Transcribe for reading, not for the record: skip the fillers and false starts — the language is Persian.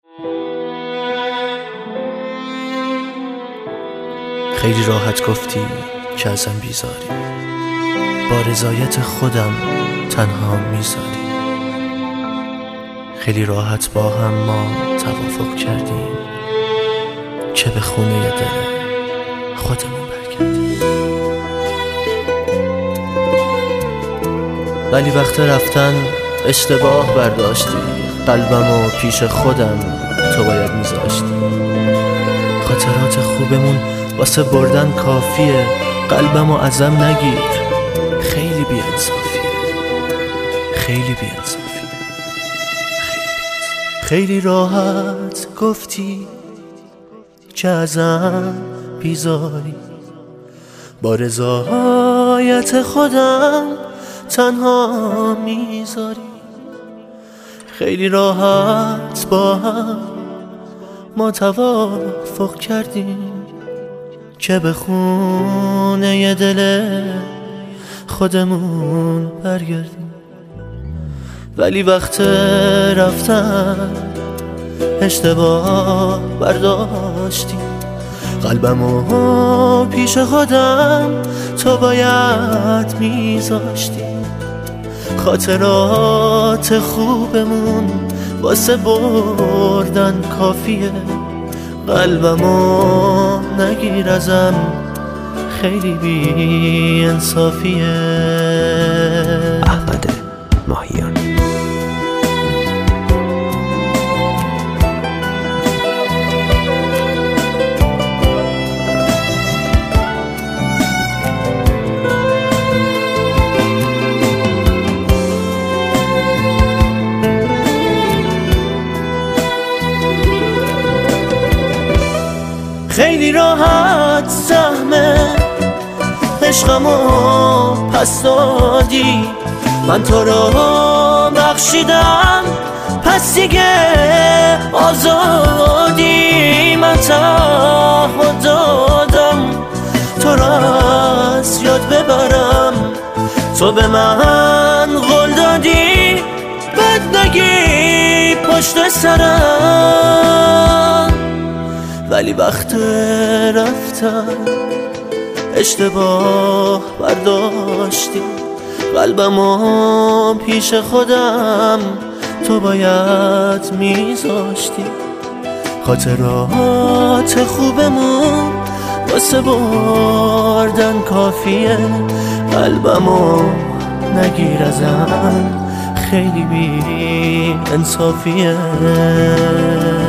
خیلی راحت گفتی که ازم بیزاری، با رضایت خودم تنها میذاری. خیلی راحت با هم ما توافق کردیم که به خونه دل خودمون برگردیم. ولی وقت رفتن اشتباه برداشتی، قلبمو پیش خودم تو باید میذاشتی. خاطرات خوبمون واسه بردن کافیه، قلبمو ازم نگیر. خیلی بی‌انصافیه، خیلی بی‌انصافیه. خیلی راحت گفتی که ازم بیزاری، با رضایت خودم تنها میذاری. خیلی راحت با هم ما توافق کردیم که به خونه دل خودمون برگردیم. ولی وقت رفتن اشتباه برداشتیم، قلبمو پیش خودم تو باید میذاشتی. خاطرات خوبمون واسه بردن کافیه، قلبمو نگیر ازم. خیلی بی انصافیه. احمد ماهیان. خیلی راحت سهم عشقمو پس دادی، من تو رو بخشیدم پس دیگه آزادی. من تعهد دادم تو رو از یاد ببرم، تو به من قول دادی بد نگی پشت سرم. ولی وقت رفتن اشتباه برداشتی، قلبمو پیش خودم تو باید میذاشتی. خاطرات خوبمون واسه بردن کافیه، قلبمو نگیر ازم. خیلی بی انصافیه.